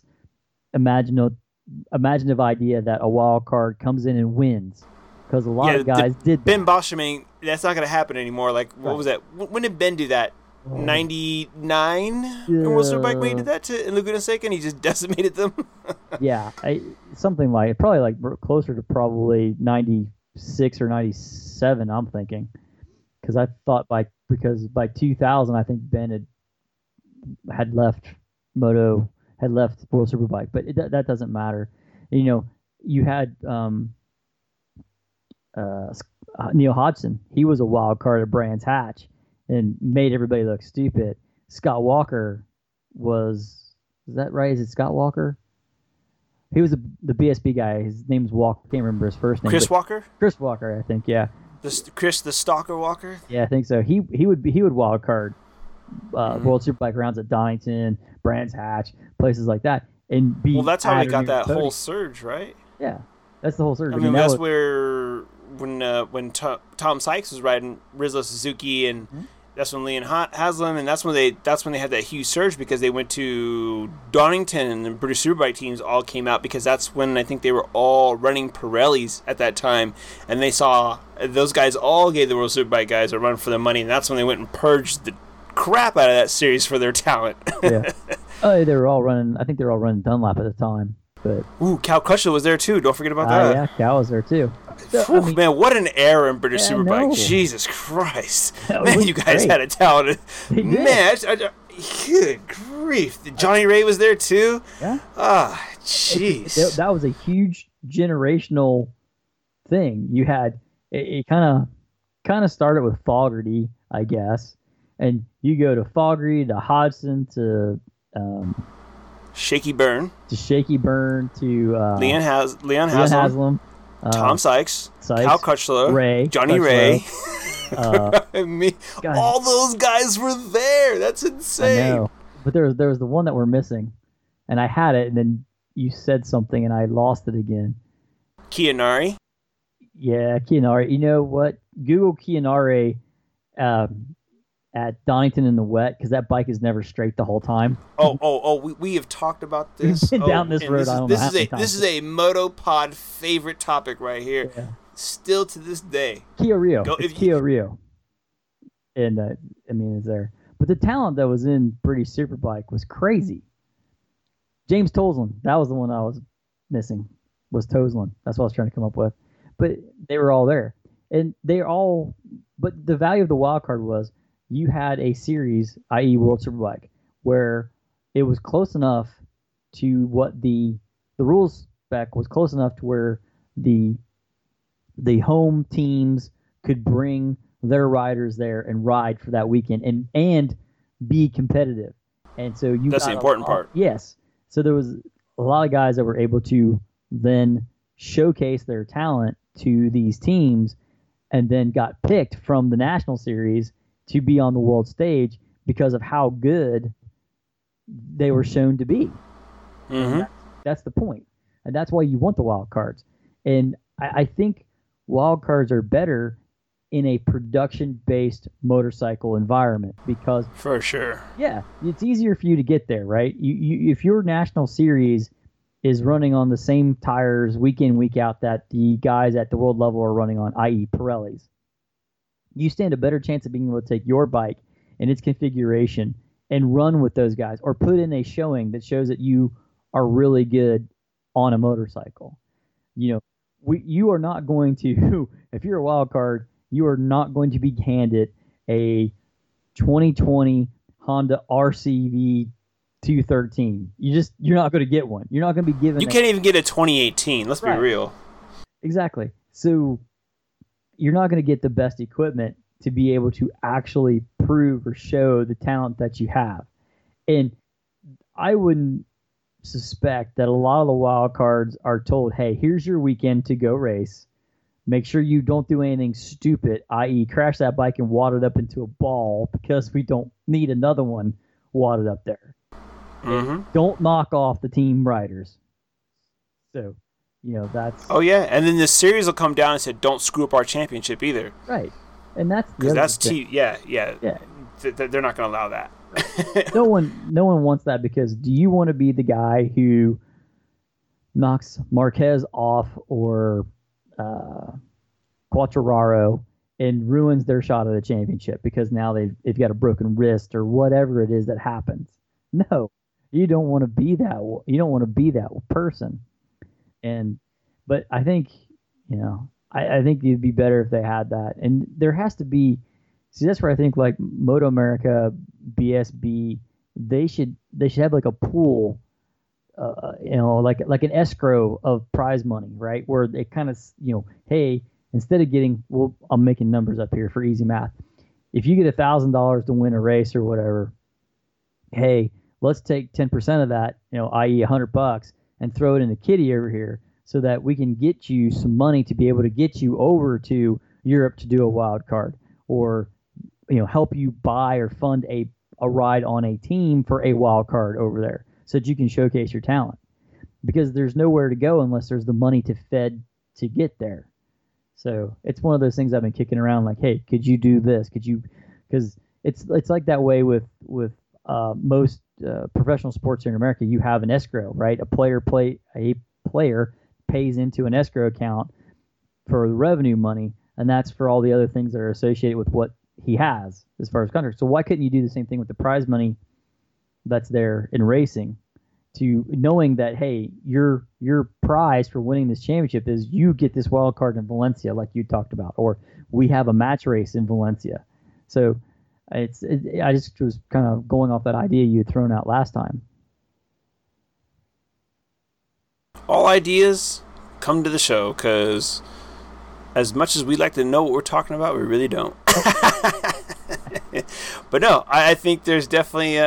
C: imaginative idea that a wild card comes in and wins. Because a lot of guys did that.
B: Ben Boscheming, that's not going to happen anymore. Like, what was that? When did Ben do that? 99? And World Superbike when he did that to Laguna Seca and he just decimated them?
C: Yeah, something like, probably like closer to probably 96 or 97, I'm thinking. Because I thought by 2000, I think Ben had left World Superbike. But that doesn't matter. You had... Neil Hodgson, he was a wild card at Brands Hatch and made everybody look stupid. Scott Walker is that right? Is it Scott Walker? He was the BSB guy. His name's Walker. I can't remember his first name.
B: Chris Walker?
C: Chris Walker, I think, yeah.
B: Chris the Stalker Walker?
C: Yeah, I think so. He would wild card World Superbike rounds at Donington, Brands Hatch, places like that. And be
B: that's how we got that whole surge, right?
C: Yeah, that's the whole surge.
B: I mean that's where... When Tom Sykes was riding Rizzo Suzuki, and that's when Leon Haslam, and that's when they had that huge surge because they went to Donington and the British Superbike teams all came out because that's when I think they were all running Pirellis at that time, and they saw those guys all gave the World Superbike guys a run for their money, and that's when they went and purged the crap out of that series for their talent.
C: Yeah, they were all running. I think they were all running Dunlop at the time. But
B: Cal Crutchlow was there too. Don't forget about that.
C: Yeah, Cal was there too.
B: So, man, what an era in British Superbike! Jesus Christ, man, you guys had a talent. Man, good grief! Johnny Ray was there too.
C: Yeah.
B: Ah, jeez.
C: That was a huge generational thing. You had it kind of started with Fogarty, I guess, and you go to Fogarty to Hodgson to.
B: Shaky Byrne
C: to
B: Leon Haslam, Tom Sykes, Cal Crutchlow, Johnny Ray. All those guys were there. That's insane.
C: I know. But there was the one that we're missing, and I had it, and then you said something, and I lost it again.
B: Chianari.
C: Yeah, Chianari. You know what? Google Chianari at Donington in the wet because that bike is never straight the whole time.
B: We have talked about this.
C: We've been down this road.
B: This is a MotoPod favorite topic right here. Yeah. Still to this day.
C: Kia Rio. Kia Rio. And it's there. But the talent that was in British Superbike was crazy. James Toseland, that was the one I was missing. Was Toseland. That's what I was trying to come up with. But they were all there. And but the value of the wild card was you had a series, i.e. World Superbike, where it was close enough to what the rules spec was close enough to where the home teams could bring their riders there and ride for that weekend and be competitive. And so that's
B: the important part.
C: Yes. So there was a lot of guys that were able to then showcase their talent to these teams and then got picked from the national series to be on the world stage because of how good they were shown to be.
B: Mm-hmm.
C: That's the point. And that's why you want the wild cards. And I think wild cards are better in a production-based motorcycle environment because
B: for sure,
C: yeah, it's easier for you to get there, right? You if your national series is running on the same tires week in, week out that the guys at the world level are running on, i.e. Pirellis, you stand a better chance of being able to take your bike and its configuration and run with those guys, or put in a showing that shows that you are really good on a motorcycle. You know, you are not going to, if you're a wild card, you are not going to be handed a 2020 Honda RCV 213. You're not going to get one. You're not going to be given.
B: You can't even get a 2018. Let's be real.
C: Exactly. So you're not going to get the best equipment to be able to actually prove or show the talent that you have. And I wouldn't suspect that a lot of the wild cards are told, hey, here's your weekend to go race. Make sure you don't do anything stupid, i.e. crash that bike and wad it up into a ball, because we don't need another one wadded up there.
B: Mm-hmm.
C: Don't knock off the team riders. So, you know, that's...
B: Oh, yeah. And then the series will come down and say, don't screw up our championship either.
C: Right. And that's...
B: Because that's... Yeah. They're not going to allow that.
C: No one wants that, because do you want to be the guy who knocks Marquez off or Quartararo and ruins their shot at the championship because now they've got a broken wrist or whatever it is that happens? No, you don't want to be that. You don't want to be that person. But I think, you know, I think it'd be better if they had that. And there has to be. See, that's where I think like Moto America, BSB, they should have like a pool, you know, like an escrow of prize money, right? Where they kind of, you know, hey, instead of getting, well, I'm making numbers up here for easy math. If you get $1,000 to win a race or whatever, hey, let's take 10% of that, you know, i.e. $100, and throw it in the kitty over here so that we can get you some money to be able to get you over to Europe to do a wild card, or, you know, help you buy or fund a ride on a team for a wild card over there so that you can showcase your talent, because there's nowhere to go unless there's the money to fed to get there. So it's one of those things I've been kicking around, like, hey, could you do this? Could you? Because it's like that way with most professional sports here in America. You have an escrow, right? A player pays into an escrow account for the revenue money, and that's for all the other things that are associated with what he has as far as contracts. So why couldn't you do the same thing with the prize money that's there in racing, to knowing that, hey, your prize for winning this championship is you get this wild card in Valencia, like you talked about, or we have a match race in Valencia. So I just was kind of going off that idea you had thrown out last time.
B: All ideas come to the show, because as much as we like to know what we're talking about, we really don't. But no, I think there's definitely,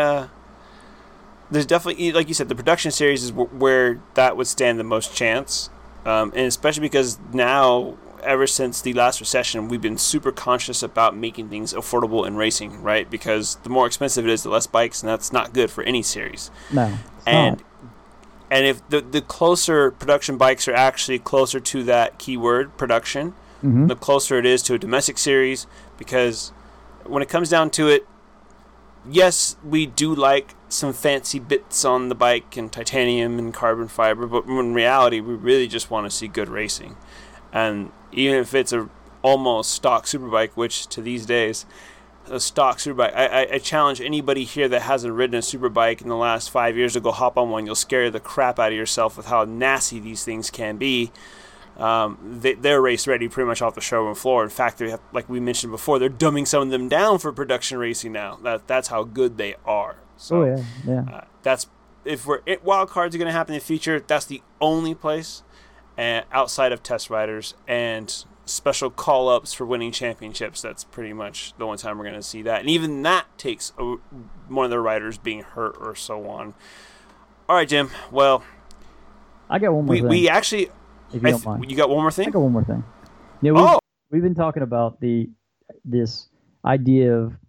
B: like you said, the production series is where that would stand the most chance. And especially because now, ever since the last recession, we've been super conscious about making things affordable in racing, right? Because the more expensive it is, the less bikes, and that's not good for any series.
C: No,
B: and if the closer production bikes are actually closer to that keyword, production,
C: mm-hmm.
B: the closer it is to a domestic series. Because when it comes down to it, yes, we do like some fancy bits on the bike and titanium and carbon fiber, but in reality, we really just want to see good racing. And even if it's a almost stock superbike, which to these days, a stock superbike, I challenge anybody here that hasn't ridden a superbike in the last 5 years to go hop on one. You'll scare the crap out of yourself with how nasty these things can be. They're race ready pretty much off the showroom floor. In fact, they have, like we mentioned before, they're dumbing some of them down for production racing now. That's how good they are. So, that's, if wild cards are going to happen in the future, that's the only place outside of test riders and special call-ups for winning championships. That's pretty much the only time we're going to see that. And even that takes one of the riders being hurt or so on. All right, Jim. Well,
C: I got one more thing.
B: We actually...
C: If you don't mind.
B: You got one more thing?
C: I got one more thing. Yeah, we've been talking about this idea of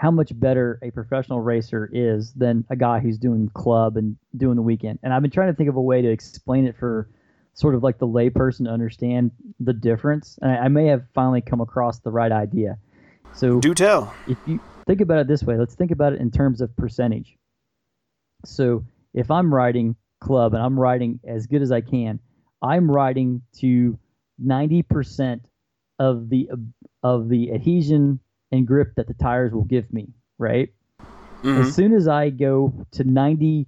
C: how much better a professional racer is than a guy who's doing club and doing the weekend. And I've been trying to think of a way to explain it for sort of like the layperson to understand the difference. And I may have finally come across the right idea. So
B: do tell.
C: If you think about it this way, let's think about it in terms of percentage. So if I'm riding club and I'm riding as good as I can, I'm riding to 90% of the adhesion and grip that the tires will give me, right? Mm-hmm. As soon as I go to 91%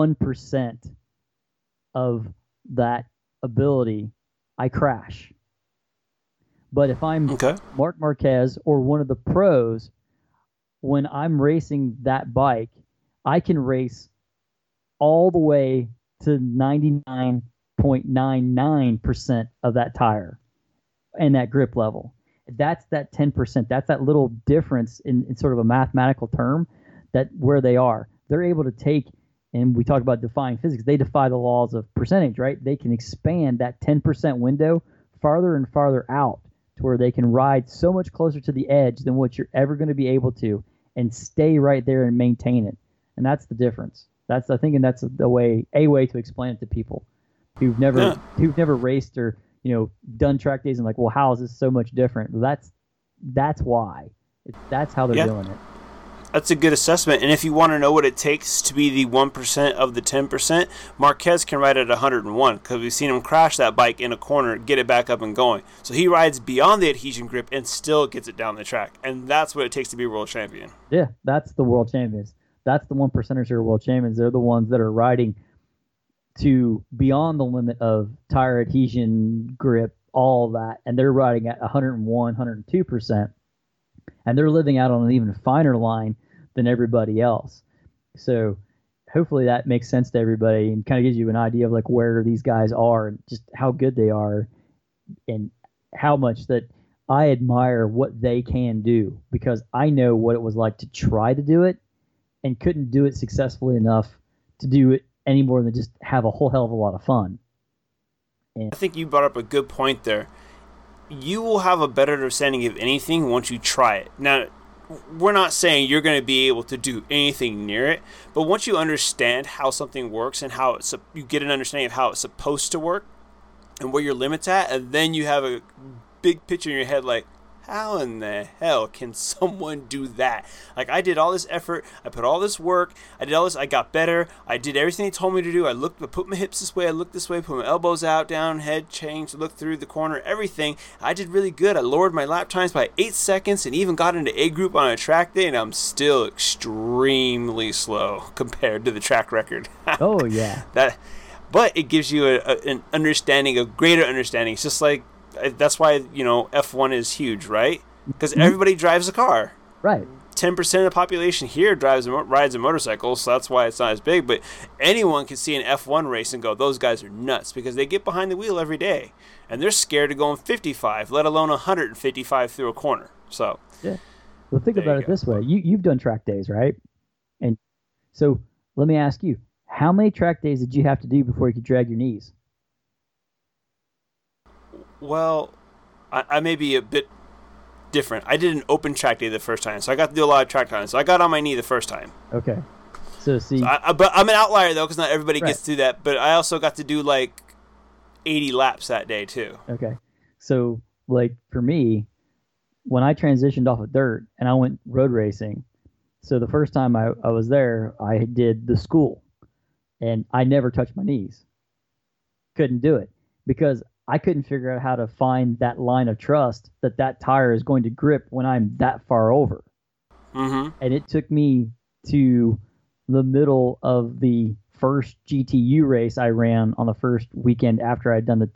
C: of that ability, I crash. But if I'm Marc Marquez or one of the pros, when I'm racing that bike, I can race all the way to 99.99% of that tire and that grip level. That's that 10%. That's that little difference in sort of a mathematical term that where they are. They're able to take, and we talk about defying physics, they defy the laws of percentage, right? They can expand that 10% window farther and farther out to where they can ride so much closer to the edge than what you're ever going to be able to and stay right there and maintain it. And that's the difference. That's that's a way to explain it to people who've never raced or done track days and like, well, how is this so much different? Well, that's why. That's how they're doing it.
B: That's a good assessment. And if you want to know what it takes to be the 1% of the 10%, Marquez can ride at 101 because we've seen him crash that bike in a corner, get it back up and going. So he rides beyond the adhesion grip and still gets it down the track. And that's what it takes to be a world champion.
C: Yeah, that's the world champions. That's the 1%ers who are world champions. They're the ones that are riding to beyond the limit of tire adhesion, grip, all that, and they're riding at 101, 102%, and they're living out on an even finer line than everybody else. So hopefully that makes sense to everybody and kind of gives you an idea of like where these guys are and just how good they are and how much that I admire what they can do, because I know what it was like to try to do it and couldn't do it successfully enough to do it any more than just have a whole hell of a lot of fun.
B: And I think you brought up a good point there. You will have a better understanding of anything once you try it. Now, we're not saying you're going to be able to do anything near it, but once you understand how something works and how you get an understanding of how it's supposed to work and where your limit's at, and then you have a big picture in your head like, how in the hell can someone do that? Like, I did all this effort, I put all this work, I did all this, I got better, I did everything they told me to do, I put my hips this way, I looked this way, put my elbows out, down, head changed, looked through the corner, everything. I did really good. I lowered my lap times by 8 seconds and even got into A group on a track day, and I'm still extremely slow compared to the track record.
C: Oh, yeah.
B: But it gives you an understanding, a greater understanding. It's just like, that's why, F1 is huge, right? Because everybody drives a car.
C: Right.
B: 10% of the population here rides a motorcycle, so that's why it's not as big. But anyone can see an F1 race and go, those guys are nuts, because they get behind the wheel every day. And they're scared of going 55, let alone 155 through a corner. So,
C: yeah. Well, think about it this way. You've done track days, right? And so let me ask you, how many track days did you have to do before you could drag your knees?
B: Well, I may be a bit different. I did an open track day the first time, so I got to do a lot of track time. So I got on my knee the first time.
C: Okay. So see,
B: but I'm an outlier though, because not everybody gets to do that. But I also got to do like 80 laps that day too.
C: Okay. So like for me, when I transitioned off of dirt and I went road racing, so the first time I was there, I did the school, and I never touched my knees. Couldn't do it because I couldn't figure out how to find that line of trust that tire is going to grip when I'm that far over.
B: Mm-hmm.
C: And it took me to the middle of the first GTU race I ran on the first weekend after I'd done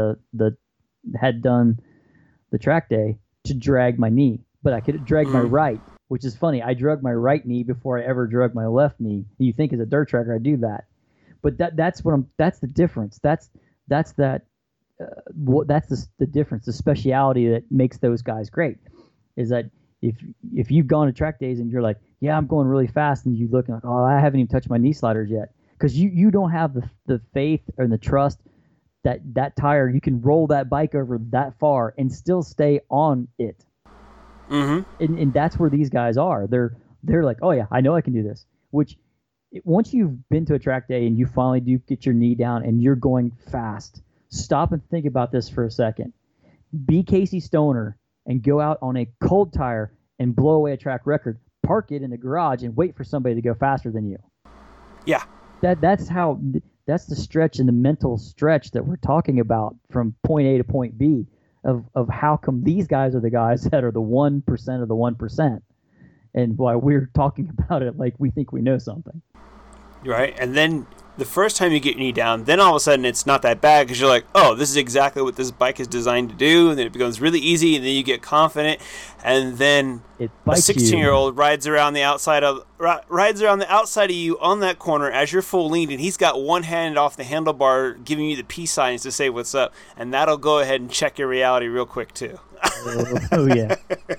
C: the track day to drag my knee. But I could drag my right, which is funny. I drug my right knee before I ever drug my left knee. And you think as a dirt tracker I do that, but that's the difference. That's the difference, the speciality that makes those guys great, is that if you've gone to track days and you're like, yeah, I'm going really fast, and you look like, oh, I haven't even touched my knee sliders yet, because you don't have the faith and the trust that tire, you can roll that bike over that far and still stay on it. And that's where these guys are. They're like, oh yeah, I know I can do this. Which once you've been to a track day and you finally do get your knee down and you're going fast, stop and think about this for a second. Be Casey Stoner and go out on a cold tire and blow away a track record. Park it in the garage and wait for somebody to go faster than you.
B: Yeah.
C: That's the stretch and the mental stretch that we're talking about from point A to point B of how come these guys are the guys that are the 1% of the 1%, and why we're talking about it like we think we know something.
B: Right, and then the first time you get your knee down, then all of a sudden it's not that bad because you're like, oh, this is exactly what this bike is designed to do, and then it becomes really easy, and then you get confident, and then a 16-year-old rides around the outside of you on that corner as you're full leaned, and he's got one hand off the handlebar giving you the peace signs to say what's up, and that'll go ahead and check your reality real quick too.
C: Oh yeah.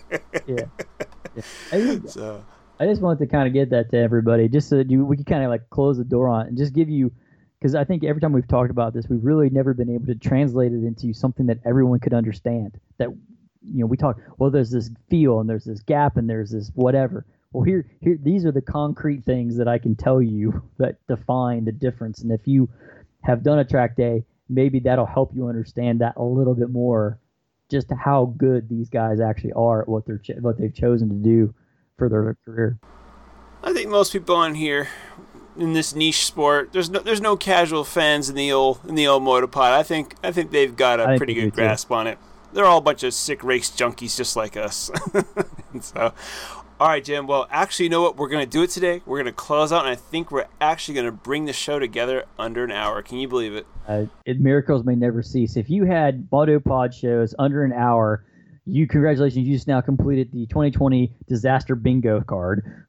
C: I just wanted to kind of get that to everybody, just so that we could kind of like close the door on it and just give you, because I think every time we've talked about this, we've really never been able to translate it into something that everyone could understand. That, we talk, well, there's this feel and there's this gap and there's this whatever. Well, here, these are the concrete things that I can tell you that define the difference. And if you have done a track day, maybe that'll help you understand that a little bit more, just how good these guys actually are at what they've chosen to do for their career.
B: I think most people on here in this niche sport, there's no casual fans in the old Motopod. I think they've got a pretty good grasp on it. They're all a bunch of sick race junkies just like us. So, all right, Jim. Well, actually, you know what? We're going to do it today. We're going to close out, and I think we're actually going to bring the show together under an hour. Can you believe it?
C: Miracles may never cease. If you had Motopod shows under an hour, congratulations, you just now completed the 2020 disaster bingo card.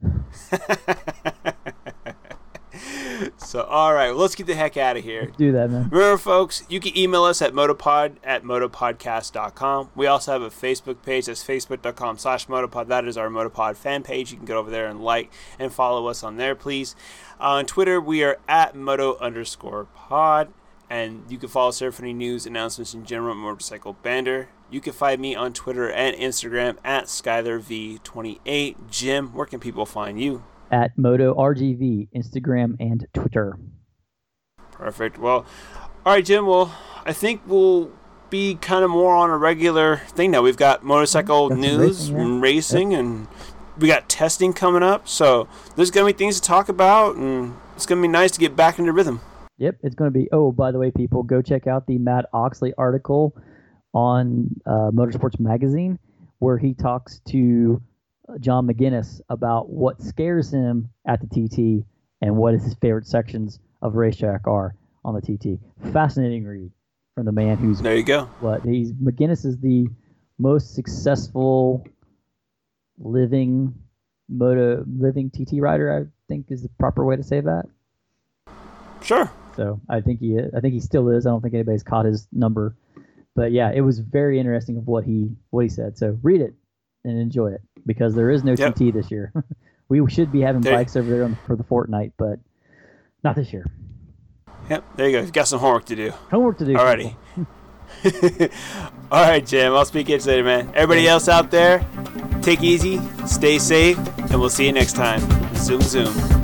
B: So, all right, well, let's get the heck out of here.
C: Let's do that, man.
B: Remember, folks, you can email us at motopod@motopodcast.com. We also have a Facebook page. That's facebook.com/motopod. That is our Motopod fan page. You can get over there and like and follow us on there, please. On Twitter, we are at moto_pod. And you can follow us there for any news, announcements, in general, Motorcycle Banter. You can find me on Twitter and Instagram at SkylerV28. Jim, where can people find you?
C: At MotoRGV, Instagram and Twitter.
B: Perfect. Well, all right, Jim. Well, I think we'll be kind of more on a regular thing now. We've got motorcycle news and racing, and we got testing coming up. So there's going to be things to talk about, and it's going to be nice to get back into rhythm.
C: Yep, it's going to be. Oh, by the way, people, go check out the Matt Oxley article on Motorsports Magazine, where he talks to John McGuinness about what scares him at the TT and what his favorite sections of racetrack are on the TT. Fascinating read from the man who's.
B: There you go.
C: McGuinness is the most successful living TT rider, I think is the proper way to say that.
B: Sure.
C: So I think he still is. I don't think anybody's caught his number, but yeah, it was very interesting of what he said. So read it and enjoy it, because there is no TT this year. We should be having bikes over there for the fortnight, but not this year.
B: Yep, there you go. You've got some homework to do.
C: Alrighty.
B: All right, Jim. I'll speak to you later, man. Everybody else out there, take it easy, stay safe, and we'll see you next time. Zoom, zoom.